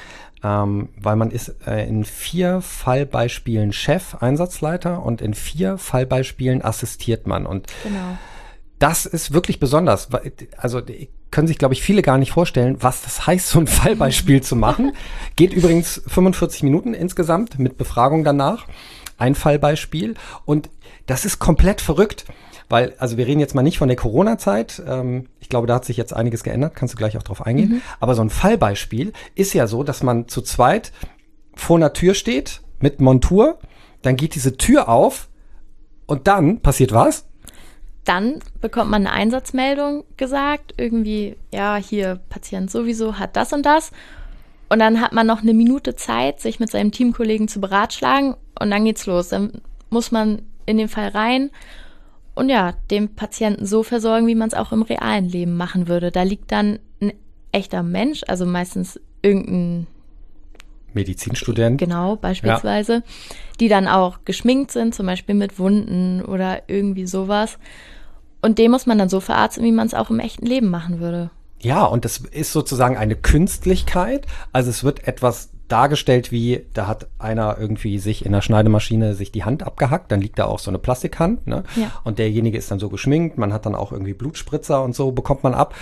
Weil man ist in 4 Fallbeispielen Chef, Einsatzleiter und in 4 Fallbeispielen assistiert man. Und genau. Das ist wirklich besonders. Also können sich, glaube ich, viele gar nicht vorstellen, was das heißt, so ein Fallbeispiel zu machen. Geht übrigens 45 Minuten insgesamt mit Befragung danach. Ein Fallbeispiel. Und das ist komplett verrückt. Weil, also wir reden jetzt mal nicht von der Corona-Zeit. Ich glaube, da hat sich jetzt einiges geändert. Kannst du gleich auch drauf eingehen. Aber so ein Fallbeispiel ist ja so, dass man zu zweit vor einer Tür steht mit Montur. Dann geht diese Tür auf und dann passiert was? Dann bekommt man eine Einsatzmeldung gesagt. Irgendwie, ja, hier Patient sowieso hat das und das. Und dann hat man noch eine Minute Zeit, sich mit seinem Teamkollegen zu beratschlagen. Und dann geht's los. Dann muss man in den Fall rein und ja, den Patienten so versorgen, wie man es auch im realen Leben machen würde. Da liegt dann ein echter Mensch, also meistens irgendein Medizinstudent. Genau, beispielsweise, die dann auch geschminkt sind, zum Beispiel mit Wunden oder irgendwie sowas. Und den muss man dann so verarzten, wie man es auch im echten Leben machen würde. Ja, und das ist sozusagen eine Künstlichkeit. Also es wird etwas dargestellt wie, da hat einer irgendwie sich in der Schneidemaschine sich die Hand abgehackt, dann liegt da auch so eine Plastikhand, ne? Ja. Und derjenige ist dann so geschminkt, man hat dann auch irgendwie Blutspritzer und so, bekommt man ab.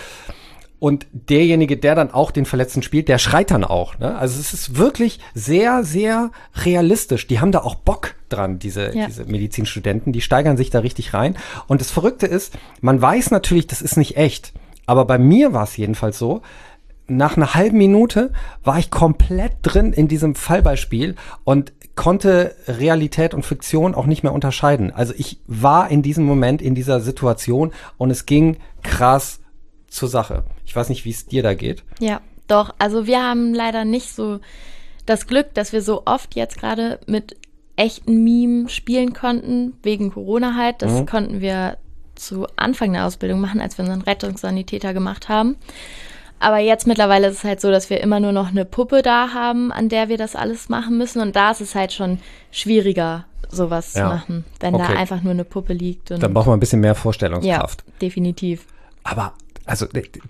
Und derjenige, der dann auch den Verletzten spielt, der schreit dann auch, ne? Also es ist wirklich sehr, sehr realistisch. Die haben da auch Bock dran, diese Medizinstudenten, die steigern sich da richtig rein. Und das Verrückte ist, man weiß natürlich, das ist nicht echt. Aber bei mir war es jedenfalls so, nach einer halben Minute war ich komplett drin in diesem Fallbeispiel und konnte Realität und Fiktion auch nicht mehr unterscheiden. Also ich war in diesem Moment in dieser Situation und es ging krass zur Sache. Ich weiß nicht, wie es dir da geht. Ja, doch. Also wir haben leider nicht so das Glück, dass wir so oft jetzt gerade mit echten Mimen spielen konnten, wegen Corona halt. Das konnten wir zu Anfang der Ausbildung machen, als wir unseren Rettungssanitäter gemacht haben. Aber jetzt mittlerweile ist es halt so, dass wir immer nur noch eine Puppe da haben, an der wir das alles machen müssen. Und da ist es halt schon schwieriger, sowas zu machen, wenn da einfach nur eine Puppe liegt. Und dann braucht man ein bisschen mehr Vorstellungskraft. Ja, definitiv. Aber, also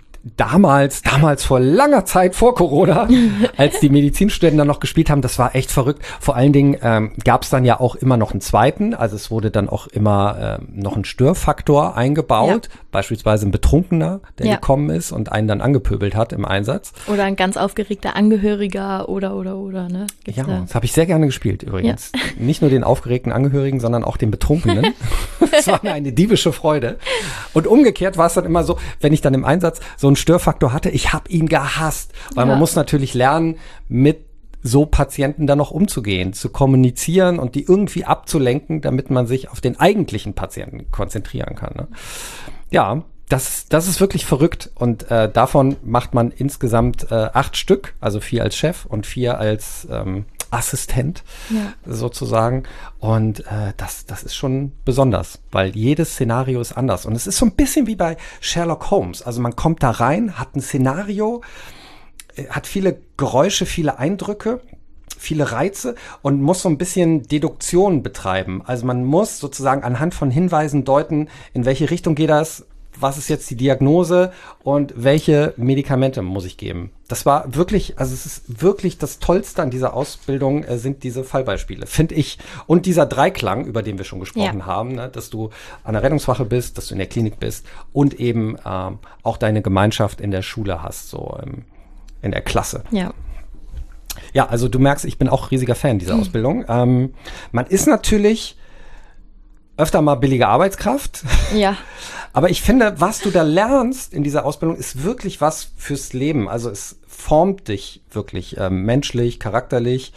damals vor langer Zeit vor Corona, als die Medizinstudenten dann noch gespielt haben, das war echt verrückt. Vor allen Dingen gab es dann ja auch immer noch einen zweiten, also es wurde dann auch immer noch ein Störfaktor eingebaut, beispielsweise ein Betrunkener, der gekommen ist und einen dann angepöbelt hat im Einsatz. Oder ein ganz aufgeregter Angehöriger oder, ne? Gibt's das habe ich sehr gerne gespielt übrigens. Ja. Nicht nur den aufgeregten Angehörigen, sondern auch den Betrunkenen. Das war mir eine diebische Freude. Und umgekehrt war es dann immer so, wenn ich dann im Einsatz so einen Störfaktor hatte, ich habe ihn gehasst. Weil man muss natürlich lernen, mit so Patienten dann noch umzugehen, zu kommunizieren und die irgendwie abzulenken, damit man sich auf den eigentlichen Patienten konzentrieren kann. Ne? Ja, das ist wirklich verrückt. Und davon macht man insgesamt 8 Stück, also 4 als Chef und 4 als Assistent sozusagen. Und das ist schon besonders, weil jedes Szenario ist anders. Und es ist so ein bisschen wie bei Sherlock Holmes. Also man kommt da rein, hat ein Szenario, hat viele Geräusche, viele Eindrücke, viele Reize und muss so ein bisschen Deduktion betreiben. Also man muss sozusagen anhand von Hinweisen deuten, in welche Richtung geht das, was ist jetzt die Diagnose und welche Medikamente muss ich geben. Das war wirklich, also es ist wirklich das Tollste an dieser Ausbildung sind diese Fallbeispiele, finde ich. Und dieser Dreiklang, über den wir schon gesprochen haben, ne, dass du an der Rettungswache bist, dass du in der Klinik bist und eben auch deine Gemeinschaft in der Schule hast, so in der Klasse. Ja. Ja, also du merkst, ich bin auch riesiger Fan dieser Ausbildung. Man ist natürlich öfter mal billige Arbeitskraft. Ja. Aber ich finde, was du da lernst in dieser Ausbildung, ist wirklich was fürs Leben. Also es formt dich wirklich menschlich, charakterlich.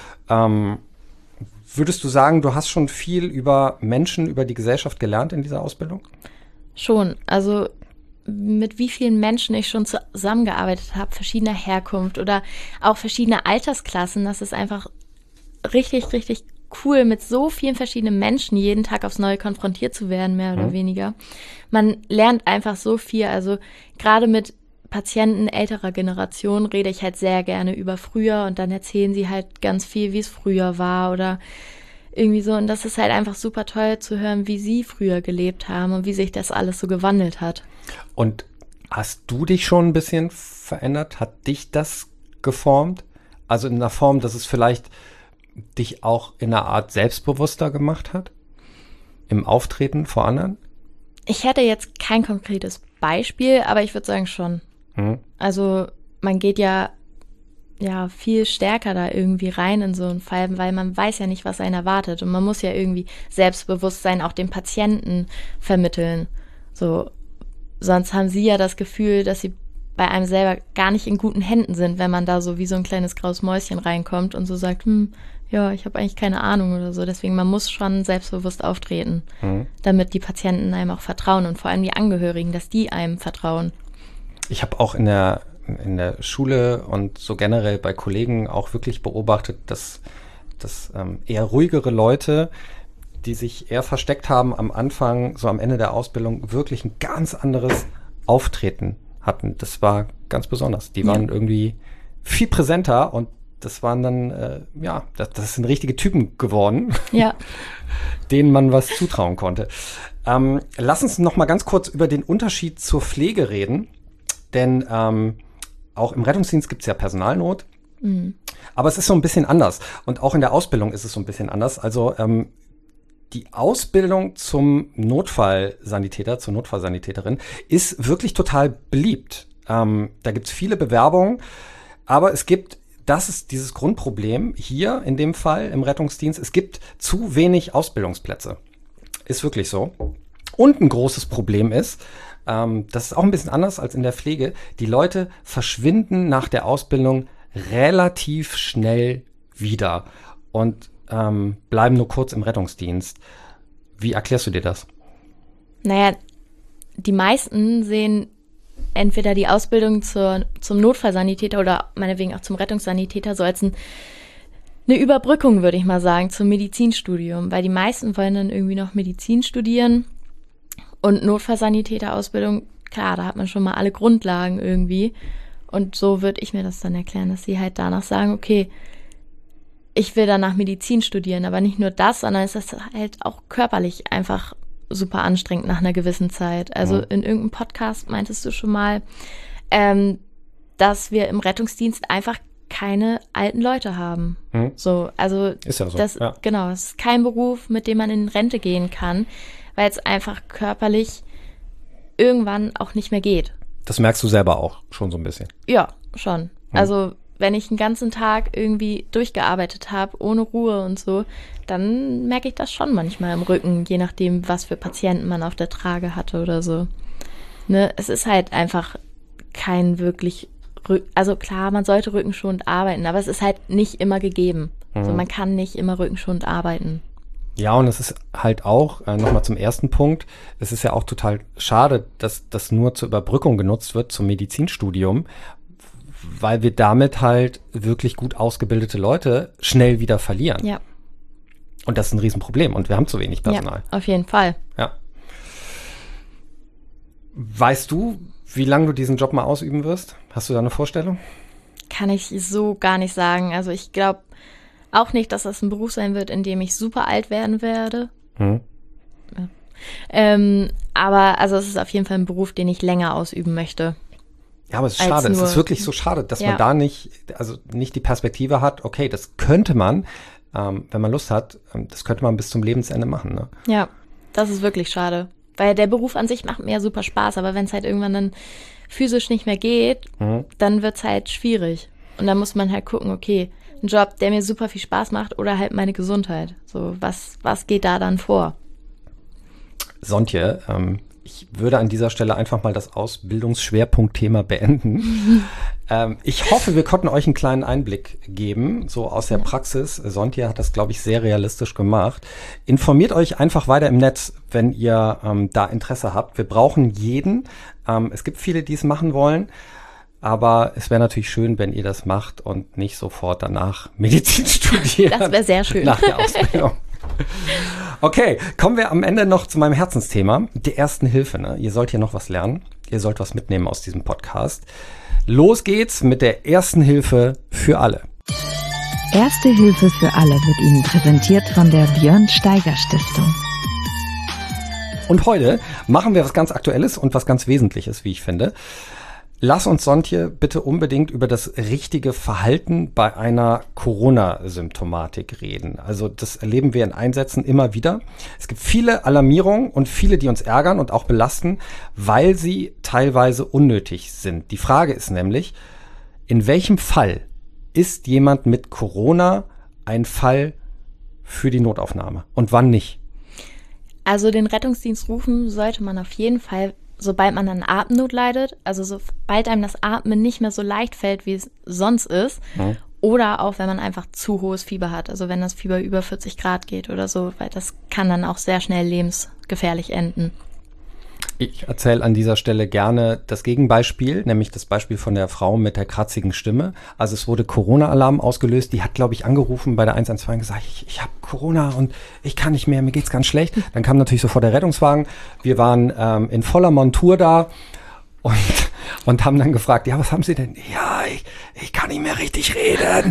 Würdest du sagen, du hast schon viel über Menschen, über die Gesellschaft gelernt in dieser Ausbildung? Schon. Also mit wie vielen Menschen ich schon zusammengearbeitet habe, verschiedener Herkunft oder auch verschiedene Altersklassen, das ist einfach richtig, richtig cool, mit so vielen verschiedenen Menschen jeden Tag aufs Neue konfrontiert zu werden, mehr oder weniger. Man lernt einfach so viel, also gerade mit Patienten älterer Generation rede ich halt sehr gerne über früher und dann erzählen sie halt ganz viel, wie es früher war oder irgendwie so, und das ist halt einfach super toll zu hören, wie sie früher gelebt haben und wie sich das alles so gewandelt hat. Und hast du dich schon ein bisschen verändert? Hat dich das geformt? Also in einer Form, dass es vielleicht dich auch in einer Art selbstbewusster gemacht hat? Im Auftreten vor anderen? Ich hätte jetzt kein konkretes Beispiel, aber ich würde sagen schon. Also man geht ja viel stärker da irgendwie rein in so einen Fall, weil man weiß ja nicht, was einen erwartet. Und man muss ja irgendwie Selbstbewusstsein auch dem Patienten vermitteln. So, sonst haben sie ja das Gefühl, dass sie bei einem selber gar nicht in guten Händen sind, wenn man da so wie so ein kleines graues Mäuschen reinkommt und so sagt, ja, ich habe eigentlich keine Ahnung oder so. Deswegen, man muss schon selbstbewusst auftreten, damit die Patienten einem auch vertrauen und vor allem die Angehörigen, dass die einem vertrauen. Ich habe auch in der Schule und so generell bei Kollegen auch wirklich beobachtet, dass eher ruhigere Leute, die sich eher versteckt haben am Anfang, so am Ende der Ausbildung, wirklich ein ganz anderes Auftreten hatten. Das war ganz besonders. Die waren irgendwie viel präsenter und das waren dann, das sind richtige Typen geworden, denen man was zutrauen konnte. Lass uns noch mal ganz kurz über den Unterschied zur Pflege reden, denn auch im Rettungsdienst gibt es ja Personalnot, aber es ist so ein bisschen anders und auch in der Ausbildung ist es so ein bisschen anders. Also die Ausbildung zum Notfallsanitäter, zur Notfallsanitäterin ist wirklich total beliebt. Da gibt es viele Bewerbungen, aber das ist dieses Grundproblem hier in dem Fall im Rettungsdienst. Es gibt zu wenig Ausbildungsplätze. Ist wirklich so. Und ein großes Problem ist, das ist auch ein bisschen anders als in der Pflege, die Leute verschwinden nach der Ausbildung relativ schnell wieder und bleiben nur kurz im Rettungsdienst. Wie erklärst du dir das? Naja, die meisten sehen entweder die Ausbildung zum Notfallsanitäter oder meinetwegen auch zum Rettungssanitäter so als eine Überbrückung, würde ich mal sagen, zum Medizinstudium, weil die meisten wollen dann irgendwie noch Medizin studieren und Notfallsanitäter-Ausbildung, klar, da hat man schon mal alle Grundlagen irgendwie und so würde ich mir das dann erklären, dass sie halt danach sagen, okay, ich will danach Medizin studieren, aber nicht nur das, sondern es ist halt auch körperlich einfach super anstrengend nach einer gewissen Zeit. Also in irgendeinem Podcast meintest du schon mal, dass wir im Rettungsdienst einfach keine alten Leute haben. So, also ist ja so. Genau, es ist kein Beruf, mit dem man in Rente gehen kann, weil es einfach körperlich irgendwann auch nicht mehr geht. Das merkst du selber auch schon so ein bisschen. Ja, schon. Also wenn ich einen ganzen Tag irgendwie durchgearbeitet habe, ohne Ruhe und so, dann merke ich das schon manchmal im Rücken, je nachdem, was für Patienten man auf der Trage hatte oder so. Ne? Es ist halt einfach kein wirklich, also klar, man sollte rückenschonend arbeiten, aber es ist halt nicht immer gegeben. Also man kann nicht immer rückenschonend arbeiten. Ja, und es ist halt auch, nochmal zum ersten Punkt, es ist ja auch total schade, dass das nur zur Überbrückung genutzt wird, zum Medizinstudium, weil wir damit halt wirklich gut ausgebildete Leute schnell wieder verlieren. Ja. Und das ist ein Riesenproblem und wir haben zu wenig Personal. Ja, auf jeden Fall. Ja. Weißt du, wie lange du diesen Job mal ausüben wirst? Hast du da eine Vorstellung? Kann ich so gar nicht sagen. Also ich glaube auch nicht, dass das ein Beruf sein wird, in dem ich super alt werden werde. Ja. Aber also es ist auf jeden Fall ein Beruf, den ich länger ausüben möchte. Ja, aber es ist schade. Es ist wirklich so schade, dass man da nicht die Perspektive hat, okay, das könnte man, wenn man Lust hat, das könnte man bis zum Lebensende machen. Ne? Ja, das ist wirklich schade. Weil der Beruf an sich macht mir ja super Spaß, aber wenn es halt irgendwann dann physisch nicht mehr geht, dann wird es halt schwierig. Und dann muss man halt gucken, okay, ein Job, der mir super viel Spaß macht oder halt meine Gesundheit. So, was geht da dann vor? Sontje, ich würde an dieser Stelle einfach mal das Ausbildungsschwerpunktthema beenden. Ich hoffe, wir konnten euch einen kleinen Einblick geben, so aus der Praxis. Sontje hat das, glaube ich, sehr realistisch gemacht. Informiert euch einfach weiter im Netz, wenn ihr da Interesse habt. Wir brauchen jeden. Es gibt viele, die es machen wollen. Aber es wäre natürlich schön, wenn ihr das macht und nicht sofort danach Medizin studiert. Das wäre sehr schön. Nach der Ausbildung. Okay, kommen wir am Ende noch zu meinem Herzensthema, der Ersten Hilfe. Ne? Ihr sollt hier noch was lernen. Ihr sollt was mitnehmen aus diesem Podcast. Los geht's mit der Ersten Hilfe für alle. Erste Hilfe für alle wird Ihnen präsentiert von der Björn Steiger Stiftung. Und heute machen wir was ganz Aktuelles und was ganz Wesentliches, wie ich finde. Lass uns, Sontje, bitte unbedingt über das richtige Verhalten bei einer Corona-Symptomatik reden. Also das erleben wir in Einsätzen immer wieder. Es gibt viele Alarmierungen und viele, die uns ärgern und auch belasten, weil sie teilweise unnötig sind. Die Frage ist nämlich, in welchem Fall ist jemand mit Corona ein Fall für die Notaufnahme und wann nicht? Also den Rettungsdienst rufen sollte man auf jeden Fall, sobald man an Atemnot leidet, also sobald einem das Atmen nicht mehr so leicht fällt, wie es sonst ist, oder auch wenn man einfach zu hohes Fieber hat, also wenn das Fieber über 40 Grad geht oder so, weil das kann dann auch sehr schnell lebensgefährlich enden. Ich erzähle an dieser Stelle gerne das Gegenbeispiel, nämlich das Beispiel von der Frau mit der kratzigen Stimme. Also es wurde Corona-Alarm ausgelöst. Die hat, glaube ich, angerufen bei der 112 und gesagt, ich habe Corona und ich kann nicht mehr, mir geht's ganz schlecht. Dann kam natürlich sofort der Rettungswagen. Wir waren in voller Montur da und haben dann gefragt, ja, was haben Sie denn? Ja, ich kann nicht mehr richtig reden.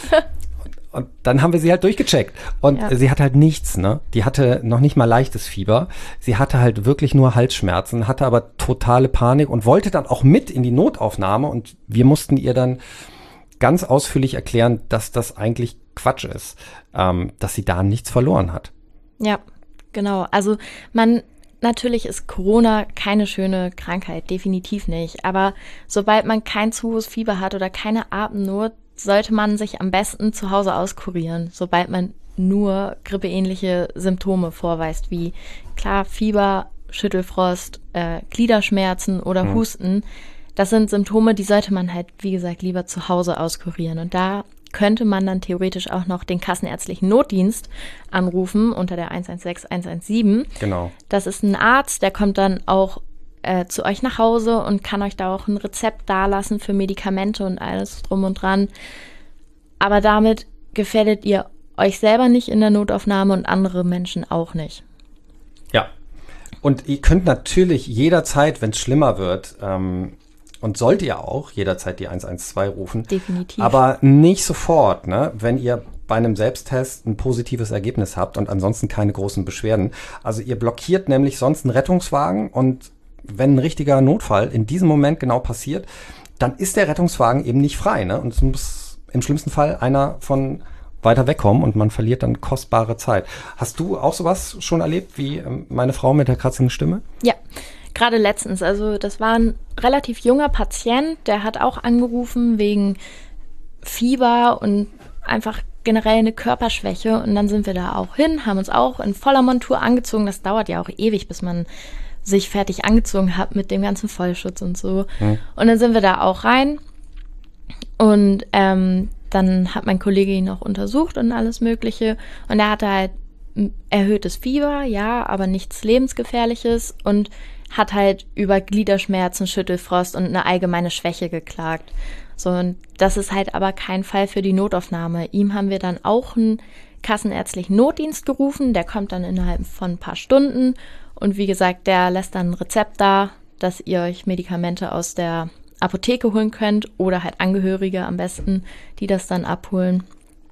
Und dann haben wir sie halt durchgecheckt. Und sie hatte halt nichts, ne? Die hatte noch nicht mal leichtes Fieber. Sie hatte halt wirklich nur Halsschmerzen, hatte aber totale Panik und wollte dann auch mit in die Notaufnahme. Und wir mussten ihr dann ganz ausführlich erklären, dass das eigentlich Quatsch ist, dass sie da nichts verloren hat. Ja, genau. Also natürlich ist Corona keine schöne Krankheit, definitiv nicht. Aber sobald man kein zu hohes Fieber hat oder keine Atemnot, sollte man sich am besten zu Hause auskurieren, sobald man nur grippeähnliche Symptome vorweist, wie klar Fieber, Schüttelfrost, Gliederschmerzen oder Husten. Das sind Symptome, die sollte man halt, wie gesagt, lieber zu Hause auskurieren. Und da könnte man dann theoretisch auch noch den kassenärztlichen Notdienst anrufen unter der 116 117. Genau. Das ist ein Arzt, der kommt dann auch zu euch nach Hause und kann euch da auch ein Rezept dalassen für Medikamente und alles drum und dran. Aber damit gefährdet ihr euch selber nicht in der Notaufnahme und andere Menschen auch nicht. Ja, und ihr könnt natürlich jederzeit, wenn es schlimmer wird, und sollt ihr auch jederzeit die 112 rufen. Definitiv. Aber nicht sofort, ne? Wenn ihr bei einem Selbsttest ein positives Ergebnis habt und ansonsten keine großen Beschwerden. Also ihr blockiert nämlich sonst einen Rettungswagen und wenn ein richtiger Notfall in diesem Moment genau passiert, dann ist der Rettungswagen eben nicht frei, ne? Und es muss im schlimmsten Fall einer von weiter wegkommen und man verliert dann kostbare Zeit. Hast du auch sowas schon erlebt wie meine Frau mit der kratzigen Stimme? Ja, gerade letztens. Also das war ein relativ junger Patient, der hat auch angerufen wegen Fieber und einfach generell eine Körperschwäche. Und dann sind wir da auch hin, haben uns auch in voller Montur angezogen. Das dauert ja auch ewig, bis man sich fertig angezogen hat mit dem ganzen Vollschutz und so. Und dann sind wir da auch rein und dann hat mein Kollege ihn auch untersucht und alles Mögliche und er hatte halt erhöhtes Fieber, ja, aber nichts Lebensgefährliches und hat halt über Gliederschmerzen, Schüttelfrost und eine allgemeine Schwäche geklagt. So, und das ist halt aber kein Fall für die Notaufnahme. Ihm haben wir dann auch einen kassenärztlichen Notdienst gerufen, der kommt dann innerhalb von ein paar Stunden. Und wie gesagt, der lässt dann ein Rezept da, dass ihr euch Medikamente aus der Apotheke holen könnt oder halt Angehörige am besten, die das dann abholen.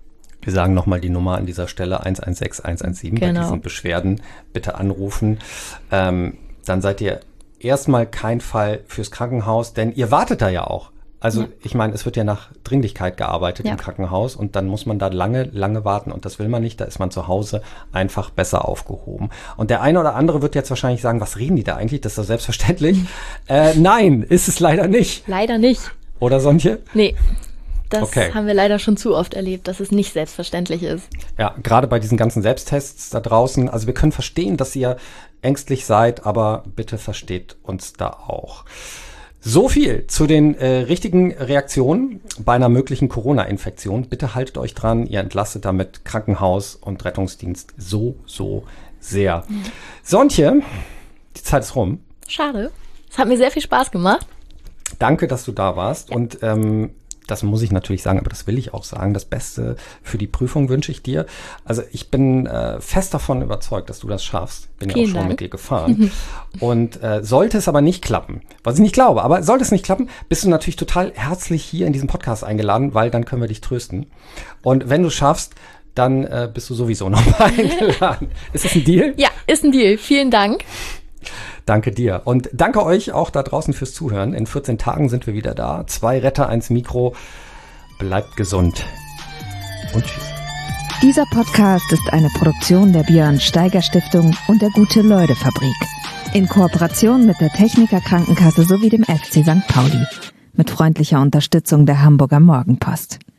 Wir sagen nochmal die Nummer an dieser Stelle 116 117. Bei diesen Beschwerden bitte anrufen. Dann seid ihr erstmal kein Fall fürs Krankenhaus, denn ihr wartet da ja auch. Also ich meine, es wird ja nach Dringlichkeit gearbeitet im Krankenhaus und dann muss man da lange, lange warten und das will man nicht, da ist man zu Hause einfach besser aufgehoben. Und der eine oder andere wird jetzt wahrscheinlich sagen, was reden die da eigentlich, das ist doch selbstverständlich. Nein, ist es leider nicht. Leider nicht. Oder Sontje? Nee, das haben wir leider schon zu oft erlebt, dass es nicht selbstverständlich ist. Ja, gerade bei diesen ganzen Selbsttests da draußen, also wir können verstehen, dass ihr ängstlich seid, aber bitte versteht uns da auch. So viel zu den richtigen Reaktionen bei einer möglichen Corona-Infektion. Bitte haltet euch dran, ihr entlastet damit Krankenhaus und Rettungsdienst so sehr. Sontje, die Zeit ist rum. Schade. Es hat mir sehr viel Spaß gemacht. Danke, dass du da warst und das muss ich natürlich sagen, aber das will ich auch sagen. Das Beste für die Prüfung wünsche ich dir. Also ich bin fest davon überzeugt, dass du das schaffst. Bin ja auch schon mit dir gefahren. Und sollte es aber nicht klappen, was ich nicht glaube, aber sollte es nicht klappen, bist du natürlich total herzlich hier in diesem Podcast eingeladen, weil dann können wir dich trösten. Und wenn du es schaffst, dann bist du sowieso nochmal eingeladen. Ist das ein Deal? Ja, ist ein Deal. Vielen Dank. Danke dir. Und danke euch auch da draußen fürs Zuhören. In 14 Tagen sind wir wieder da. 2 Retter, 1 Mikro. Bleibt gesund. Und tschüss. Dieser Podcast ist eine Produktion der Björn Steiger Stiftung und der Gute-Leute-Fabrik. In Kooperation mit der Techniker Krankenkasse sowie dem FC St. Pauli. Mit freundlicher Unterstützung der Hamburger Morgenpost.